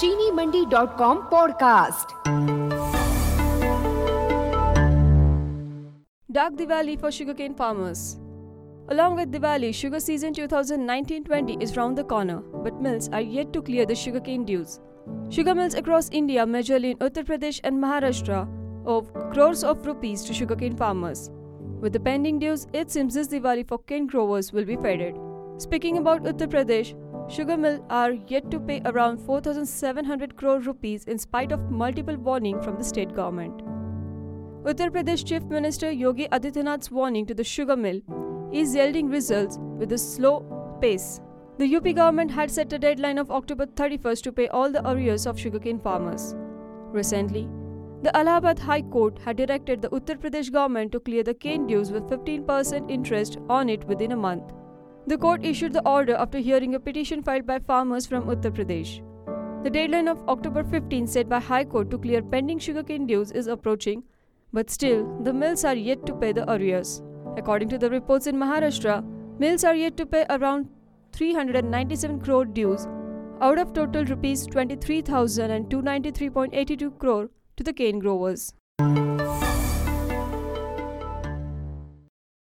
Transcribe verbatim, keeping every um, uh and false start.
चीनी Mandi dot com podcast. Dark Diwali for sugarcane farmers. Along with Diwali, sugar season twenty nineteen twenty is round the corner, but mills are yet to clear the sugarcane dues. Sugar mills across India, majorly in Uttar Pradesh and Maharashtra, owe crores of rupees to sugarcane farmers. With the pending dues, it seems this Diwali for cane growers will be faded. Speaking about Uttar Pradesh, sugar mills are yet to pay around four thousand seven hundred crore rupees in spite of multiple warning from the state government. Uttar Pradesh Chief Minister Yogi Adityanath's warning to the sugar mill is yielding results with a slow pace. The U P government had set a deadline of October thirty-first to pay all the arrears of sugarcane farmers. Recently, the Allahabad High Court had directed the Uttar Pradesh government to clear the cane dues with fifteen percent interest on it within a month. The court issued the order after hearing a petition filed by farmers from Uttar Pradesh. The deadline of October fifteenth set by High Court to clear pending sugarcane dues is approaching, but still, the mills are yet to pay the arrears. According to the reports in Maharashtra, mills are yet to pay around three hundred ninety-seven crore dues out of total rupees twenty-three thousand two hundred ninety-three point eight two crore to the cane growers.